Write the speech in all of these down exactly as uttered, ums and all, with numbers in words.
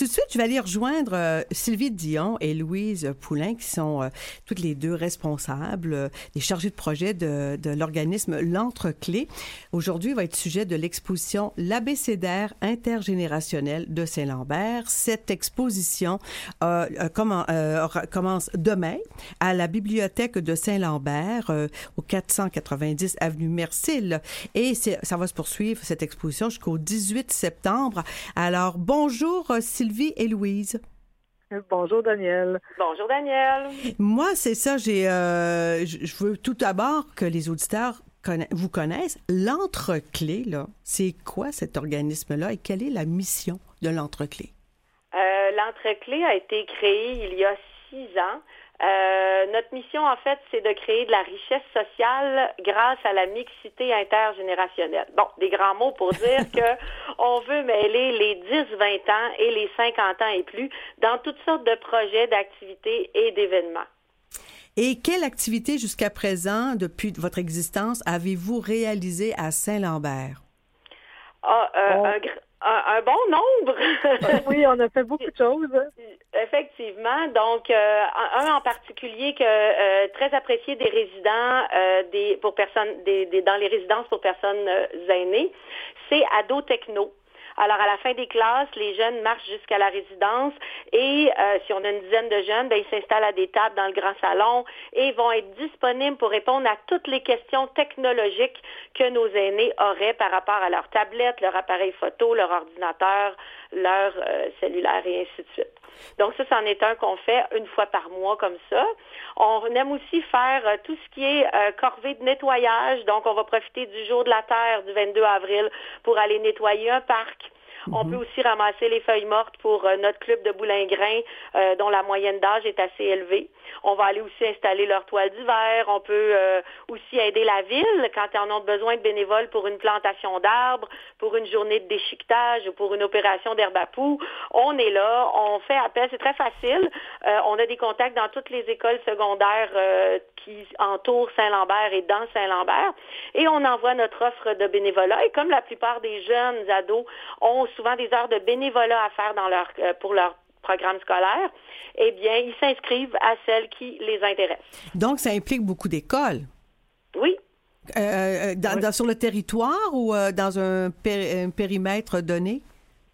tout de suite, je vais aller rejoindre euh, Sylvie Dion et Louise Poulain, qui sont euh, toutes les deux responsables, euh, des chargés de projet de, de l'organisme L'Entreclé. Aujourd'hui, va être sujet de l'exposition L'Abécédaire intergénérationnel de Saint-Lambert. Cette exposition euh, euh, comment, euh, commence demain à la bibliothèque de Saint-Lambert, euh, au quatre cent quatre-vingt-dix avenue Mercille. Et c'est, ça va se poursuivre, cette exposition, jusqu'au dix-huit septembre. Alors, bonjour Sylvie et Louise. Bonjour Daniel. Bonjour Daniel. Moi, c'est ça, j'ai, euh, je veux tout d'abord que les auditeurs conna- vous connaissent. L'Entreclé, là, c'est quoi cet organisme-là et quelle est la mission de L'Entreclé? Euh, L'Entreclé a été créé il y a six ans. Euh, notre mission, en fait, c'est de créer de la richesse sociale grâce à la mixité intergénérationnelle. Bon, des grands mots pour dire que on veut mêler les dix vingt ans et les cinquante ans et plus dans toutes sortes de projets, d'activités et d'événements. Et quelle activité jusqu'à présent, depuis votre existence, avez-vous réalisé à Saint-Lambert? Ah, euh, Oh. un, un, un bon nombre. Oui, on a fait beaucoup de choses. Effectivement. Donc, euh, un en particulier que euh, très apprécié des résidents euh, des pour personnes des, des dans les résidences pour personnes euh, aînées, c'est Ado Techno. Alors, à la fin des classes, les jeunes marchent jusqu'à la résidence et euh, si on a une dizaine de jeunes, ben, ils s'installent à des tables dans le grand salon et vont être disponibles pour répondre à toutes les questions technologiques que nos aînés auraient par rapport à leur tablette, leur appareil photo, leur ordinateur, leur euh, cellulaire et ainsi de suite. Donc ça, c'en est un qu'on fait une fois par mois comme ça. On aime aussi faire euh, tout ce qui est euh, corvée de nettoyage. Donc, on va profiter du jour de la Terre du vingt-deux avril pour aller nettoyer un parc. Mm-hmm. On peut aussi ramasser les feuilles mortes pour euh, notre club de boulingrin euh, dont la moyenne d'âge est assez élevée. On va aller aussi installer leur toile d'hiver. On peut euh, aussi aider la ville quand ils en ont besoin de bénévoles pour une plantation d'arbres, pour une journée de déchiquetage ou pour une opération d'herbe à poux. On est là, on fait appel, c'est très facile. Euh, on a des contacts dans toutes les écoles secondaires euh, qui entourent Saint-Lambert et dans Saint-Lambert. Et on envoie notre offre de bénévolat. Et comme la plupart des jeunes ados ont souvent des heures de bénévolat à faire dans leur, euh, pour leur programme scolaire, eh bien, ils s'inscrivent à celles qui les intéressent. Donc, ça implique beaucoup d'écoles. Oui. Euh, dans, oui. dans, sur le territoire ou euh, dans un, péri- un périmètre donné?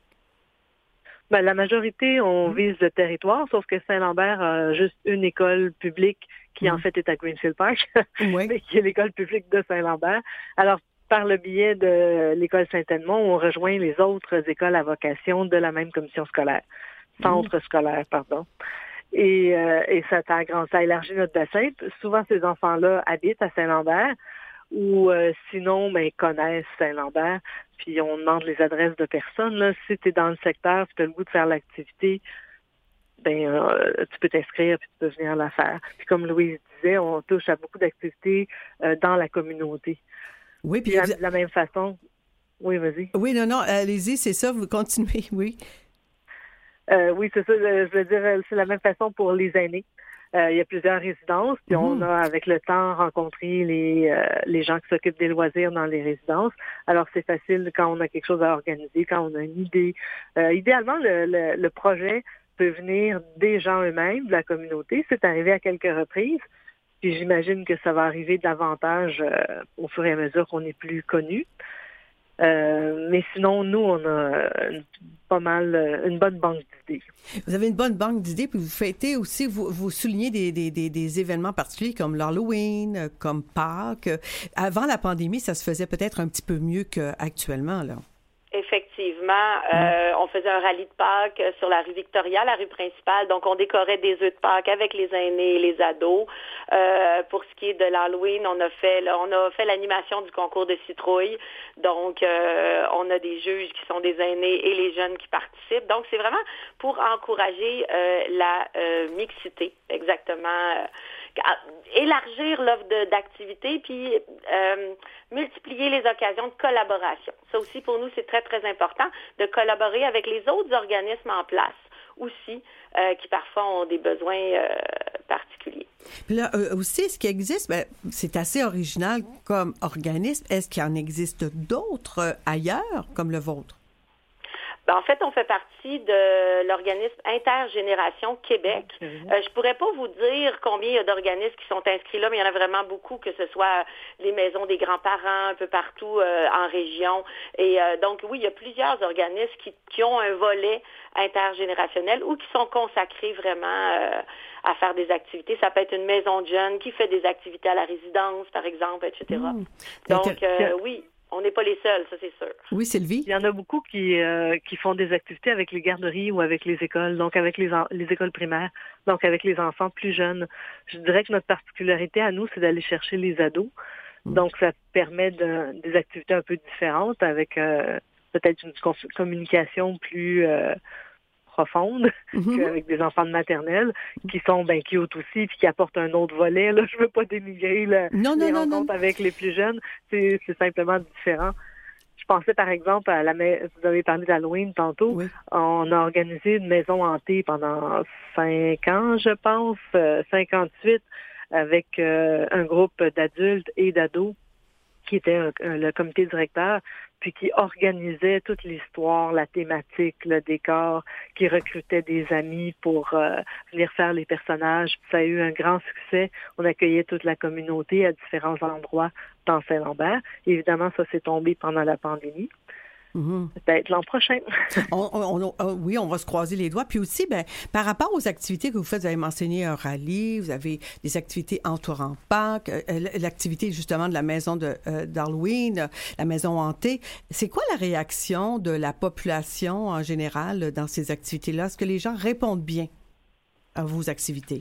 Ben, la majorité, on mmh. vise le territoire, sauf que Saint-Lambert a juste une école publique qui, mmh. en fait, est à Greenfield Park, oui. mais qui est l'école publique de Saint-Lambert. Alors, par le biais de l'école Saint-Edmond, on rejoint les autres écoles à vocation de la même commission scolaire, centre mmh. scolaire, pardon. Et, euh, et ça, ça, ça élargit notre bassin. Souvent, ces enfants-là habitent à Saint-Lambert ou euh, sinon, ben, connaissent Saint-Lambert. Puis on demande les adresses de personnes. Là. Si tu es dans le secteur, tu as le goût de faire l'activité, ben euh, tu peux t'inscrire puis tu peux venir la faire. Puis comme Louise disait, on touche à beaucoup d'activités euh, dans la communauté. Oui, puis... De la, la même façon... Oui, vas-y. Oui, non, non, allez-y, c'est ça, vous continuez, oui. Euh, oui, c'est ça, je veux dire, c'est la même façon pour les aînés. Euh, il y a plusieurs résidences, puis mmh. on a, avec le temps, rencontré les, euh, les gens qui s'occupent des loisirs dans les résidences. Alors, c'est facile quand on a quelque chose à organiser, quand on a une idée. Euh, idéalement, le, le, le projet peut venir des gens eux-mêmes, de la communauté. C'est arrivé à quelques reprises, puis j'imagine que ça va arriver davantage euh, au fur et à mesure qu'on est plus connu. Euh, mais sinon, nous, on a une, pas mal, une bonne banque d'idées. Vous avez une bonne banque d'idées, puis vous fêtez aussi, vous, vous soulignez des, des, des, des événements particuliers comme l'Halloween, comme Pâques. Avant la pandémie, ça se faisait peut-être un petit peu mieux qu'actuellement, là. Effectivement, euh, on faisait un rallye de Pâques sur la rue Victoria, la rue principale. Donc, on décorait des œufs de Pâques avec les aînés et les ados. Euh, pour ce qui est de l'Halloween, on a fait on a fait l'animation du concours de citrouille. Donc, euh, on a des juges qui sont des aînés et les jeunes qui participent. Donc, c'est vraiment pour encourager euh, la euh, mixité, exactement. Euh, élargir l'offre de, d'activités, puis euh, multiplier les occasions de collaboration. Ça aussi, pour nous, c'est très, très important de collaborer avec les autres organismes en place aussi, euh, qui parfois ont des besoins euh, particuliers. Puis là, euh, aussi, ce qui existe, ben, c'est assez original comme organisme. Est-ce qu'il en existe d'autres euh, ailleurs, comme le vôtre? Ben, en fait, on fait partie de l'organisme Intergénération Québec. Mm-hmm. Euh, je pourrais pas vous dire combien il y a d'organismes qui sont inscrits là, mais il y en a vraiment beaucoup, que ce soit les maisons des grands-parents un peu partout euh, en région. Et euh, donc, oui, il y a plusieurs organismes qui, qui ont un volet intergénérationnel ou qui sont consacrés vraiment euh, à faire des activités. Ça peut être une maison de jeunes qui fait des activités à la résidence, par exemple, et cetera. Mmh. Donc, euh, oui. On n'est pas les seuls, ça c'est sûr. Oui, Sylvie? Il y en a beaucoup qui euh, qui font des activités avec les garderies ou avec les écoles, donc avec les, en- les écoles primaires, donc avec les enfants plus jeunes. Je dirais que notre particularité à nous, c'est d'aller chercher les ados. Mmh. Donc, ça permet de, des activités un peu différentes avec euh, peut-être une communication plus euh, profonde mm-hmm. qu'avec des enfants de maternelle qui sont ben cute aussi puis qui apportent un autre volet. Là, je veux pas dénigrer là, non, les non, rencontres non. avec les plus jeunes. C'est, c'est simplement différent. Je pensais par exemple à la vous avez parlé d'Halloween tantôt. Oui. On a organisé une maison hantée pendant cinq ans, je pense, euh, cinquante-huit, avec euh, un groupe d'adultes et d'ados qui était un, un, le comité directeur, puis qui organisait toute l'histoire, la thématique, le décor, qui recrutait des amis pour euh, venir faire les personnages. Puis ça a eu un grand succès. On accueillait toute la communauté à différents endroits dans Saint-Lambert. Évidemment, ça s'est tombé pendant la pandémie. Mm-hmm. Peut-être l'an prochain. on, on, on, oui, on va se croiser les doigts. Puis aussi, ben, par rapport aux activités que vous faites, vous avez mentionné un rallye, vous avez des activités entourant Pâques, euh, l'activité justement de la maison de, euh, d'Halloween, euh, la maison hantée. C'est quoi la réaction de la population en général dans ces activités-là? Est-ce que les gens répondent bien à vos activités?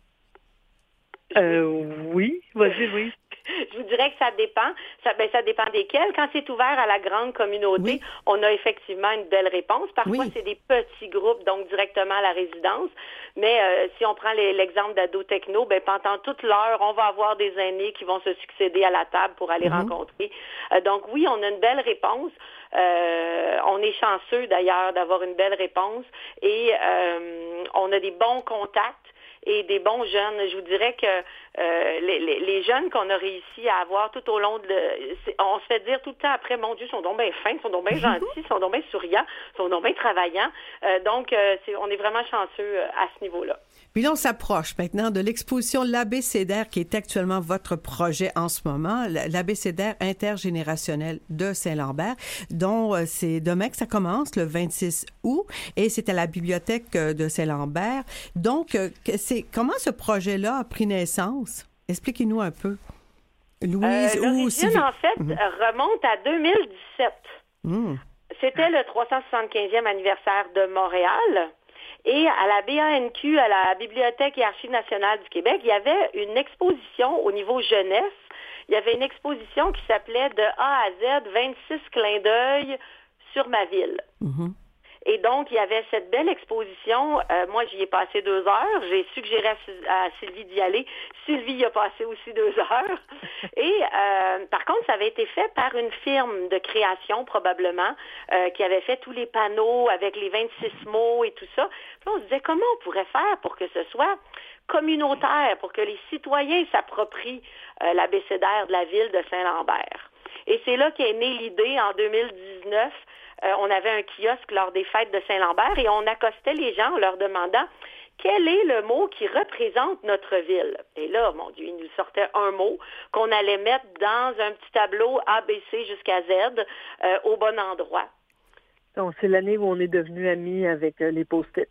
Euh, oui, vas-y, oui. Je vous dirais que ça dépend. Ça, ben, ça dépend desquels. Quand c'est ouvert à la grande communauté, oui. on a effectivement une belle réponse. Parfois, oui. c'est des petits groupes, donc directement à la résidence. Mais euh, si on prend les, l'exemple d'Ado Techno, ben, pendant toute l'heure, on va avoir des aînés qui vont se succéder à la table pour aller mm-hmm. rencontrer. Euh, donc oui, on a une belle réponse. Euh, on est chanceux d'ailleurs d'avoir une belle réponse et euh, on a des bons contacts et des bons jeunes. Je vous dirais que euh, les, les, les jeunes qu'on a réussi à avoir tout au long de... Le, on se fait dire tout le temps après, mon Dieu, ils sont donc bien fins, ils sont donc bien gentils, ils sont donc bien souriants, ils sont donc bien travaillants. Euh, donc, euh, c'est, on est vraiment chanceux à ce niveau-là. Puis là, on s'approche maintenant de l'exposition L'Abécédaire, qui est actuellement votre projet en ce moment, l'Abécédaire intergénérationnel de Saint-Lambert, dont c'est demain que ça commence, le vingt-six août, et c'est à la bibliothèque de Saint-Lambert. Donc, c'est comment ce projet-là a pris naissance? Expliquez-nous un peu. Louise, euh, l'origine, ou... en fait, mmh. remonte à deux mille dix-sept. Mmh. C'était le trois cent soixante-quinzième anniversaire de Montréal. Et à la B A N Q, à la Bibliothèque et Archives nationales du Québec, il y avait une exposition au niveau jeunesse. Il y avait une exposition qui s'appelait de A à Z, vingt-six clins d'œil sur ma ville. Mm-hmm. Et donc, il y avait cette belle exposition. Euh, moi, j'y ai passé deux heures. J'ai suggéré à, à Sylvie d'y aller. Sylvie y a passé aussi deux heures. Et euh, par contre, ça avait été fait par une firme de création, probablement, euh, qui avait fait tous les panneaux avec les vingt-six mots et tout ça. Puis on se disait, comment on pourrait faire pour que ce soit communautaire, pour que les citoyens s'approprient euh, l'abécédaire de la ville de Saint-Lambert. Et c'est là qu'est née l'idée, en deux mille dix-neuf, Euh, on avait un kiosque lors des fêtes de Saint-Lambert et on accostait les gens en leur demandant quel est le mot qui représente notre ville. Et là, mon Dieu, il nous sortait un mot qu'on allait mettre dans un petit tableau A B C jusqu'à Z euh, au bon endroit. Donc, c'est l'année où on est devenus amis avec euh, les post-it.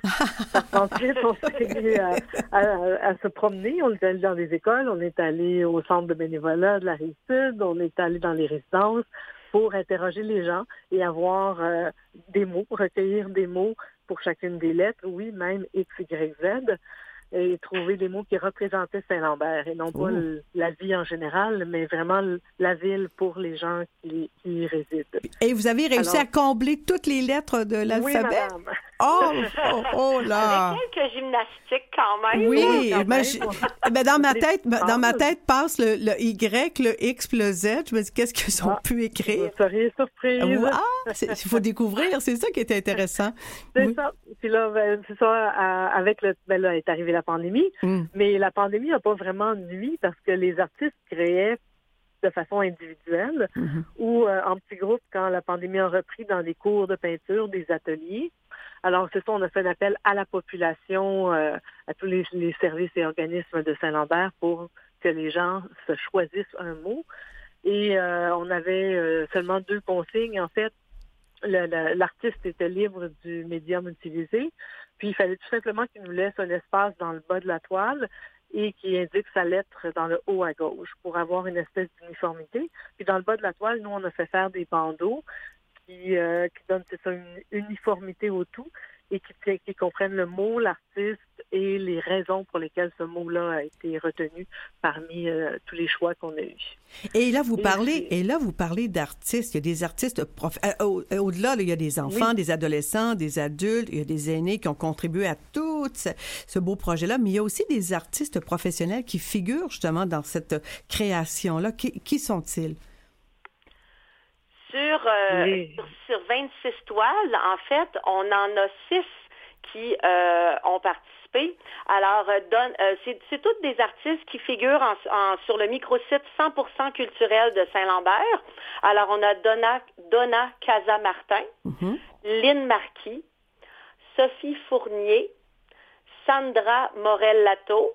Ensuite, on s'est mis à, à, à se promener. On est allé dans les écoles, on est allé au centre de bénévolat de la Rive-Sud, on est allé dans les résidences pour interroger les gens et avoir euh, des mots, recueillir des mots pour chacune des lettres, oui, même X, Y, Z, et trouver des mots qui représentaient Saint-Lambert, et non pas le, la vie en général, mais vraiment la ville pour les gens qui, qui y résident. Et vous avez réussi Alors, à combler toutes les lettres de l'alphabet? Oui, madame. Oh, oh, oh là! Avec quelques gymnastiques quand même. Oui, quand mais, même. Je, mais dans ma tête, dans ma tête passe le, le Y, le X, le Z. Je me dis, qu'est-ce qu'ils ont ah, pu écrire? Vous seriez surprise. Ah, il faut découvrir. C'est ça qui est intéressant. C'est oui. ça. Puis là, ben, c'est ça, à, avec le, ben là, est arrivée la pandémie. Mm. Mais la pandémie n'a pas vraiment nuit parce que les artistes créaient de façon individuelle mm-hmm. ou euh, en petits groupes quand la pandémie a repris dans des cours de peinture, des ateliers. Alors, c'est ça, on a fait un appel à la population, euh, à tous les, les services et organismes de Saint-Lambert pour que les gens se choisissent un mot. Et euh, on avait euh, seulement deux consignes. En fait, le, le, l'artiste était libre du médium utilisé. Puis, il fallait tout simplement qu'il nous laisse un espace dans le bas de la toile et qui indique sa lettre dans le haut à gauche pour avoir une espèce d'uniformité. Puis, dans le bas de la toile, nous, on a fait faire des bandeaux qui, euh, qui donnent, c'est ça, une uniformité au tout et qui, qui comprennent le mot, l'artiste et les raisons pour lesquelles ce mot-là a été retenu parmi euh, tous les choix qu'on a eus. Et là, vous et parlez, et là, vous parlez d'artistes. Il y a des artistes, prof... euh, au, au-delà, là, il y a des enfants, oui. des adolescents, des adultes, il y a des aînés qui ont contribué à tout ce, ce beau projet-là, mais il y a aussi des artistes professionnels qui figurent justement dans cette création-là. Qui, qui sont-ils? Sur, euh, oui. sur, sur vingt-six toiles, en fait, on en a six qui euh, ont participé. Alors, euh, donne, euh, c'est, c'est toutes des artistes qui figurent en, en, sur le microsite cent pour cent culturel de Saint-Lambert. Alors, on a Donna, Donna Casa-Martin, mm-hmm. Lynn Marquis, Sophie Fournier, Sandra Morel-Lato,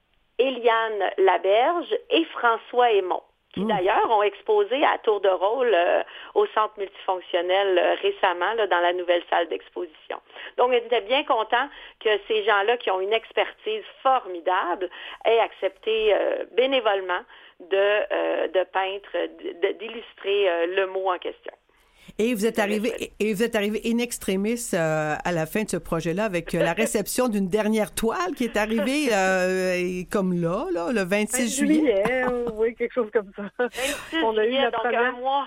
Eliane Laberge et François Aymon, qui d'ailleurs ont exposé à tour de rôle euh, au Centre multifonctionnel euh, récemment là, dans la nouvelle salle d'exposition. Donc, on était bien content que ces gens-là qui ont une expertise formidable aient accepté euh, bénévolement de, euh, de peindre, de, d'illustrer euh, le mot en question. Et vous êtes arrivé, et vous êtes arrivé in extremis euh, à la fin de ce projet-là avec euh, la réception d'une dernière toile qui est arrivée euh, comme là, là, le vingt-six juillet. juillet. Oui, quelque chose comme ça. vingt-six On a juillet, eu la donc première... un mois.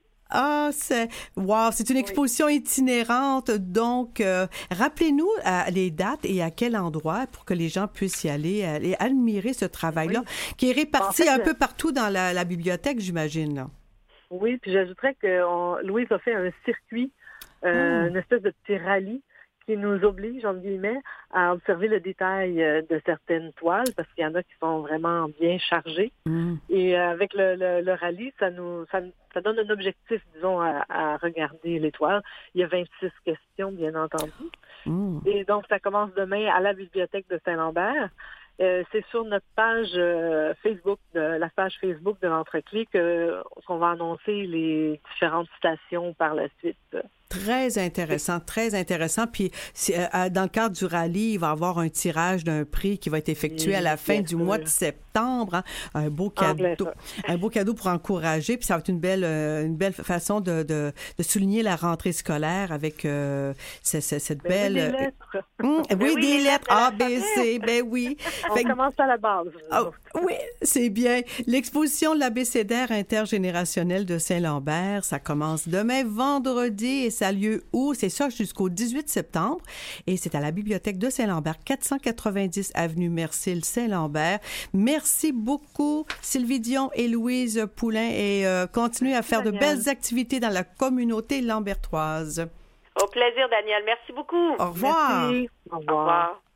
Ah, c'est wow, c'est une exposition oui. itinérante. Donc, euh, rappelez-nous euh, les dates et à quel endroit pour que les gens puissent y aller, aller admirer ce travail-là, oui. qui est réparti en fait, un peu partout dans la, la bibliothèque, j'imagine. Là. Oui, puis j'ajouterais que on, Louise a fait un circuit, euh, mmh. une espèce de petit rallye qui nous oblige, en guillemets, à observer le détail de certaines toiles parce qu'il y en a qui sont vraiment bien chargées. Mmh. Et euh, avec le, le, le rallye, ça nous ça, ça donne un objectif, disons, à, à regarder les toiles. Il y a vingt-six questions, bien entendu. Mmh. Et donc, ça commence demain à la bibliothèque de Saint-Lambert. Euh, c'est sur notre page euh, Facebook, de, la page Facebook de l'Entreclé que, qu'on va annoncer les différentes stations par la suite. Très intéressant, très intéressant. Puis, euh, dans le cadre du rallye, il va y avoir un tirage d'un prix qui va être effectué oui, à la fin du sûr. mois de septembre. Hein. Un beau cadeau, un beau cadeau pour encourager. Puis, ça va être une belle, euh, une belle façon de, de, de souligner la rentrée scolaire avec euh, cette, cette belle. Ben oui, des lettres. Hum, oui, oui, des lettres A, B, C. Ben oui. On fait commence à la base. Oh, oui, c'est bien. L'exposition de l'abécédaire intergénérationnel de Saint-Lambert, ça commence demain vendredi et ça a lieu où? C'est ça jusqu'au dix-huit septembre et c'est à la bibliothèque de Saint-Lambert, quatre cent quatre-vingt-dix avenue Mercille Saint-Lambert. Merci beaucoup Sylvie Dion et Louise Poulain et euh, continuez à faire Daniel. de belles activités dans la communauté lambertoise. Au plaisir Daniel, merci beaucoup. Au revoir. Merci. Au revoir. Au revoir.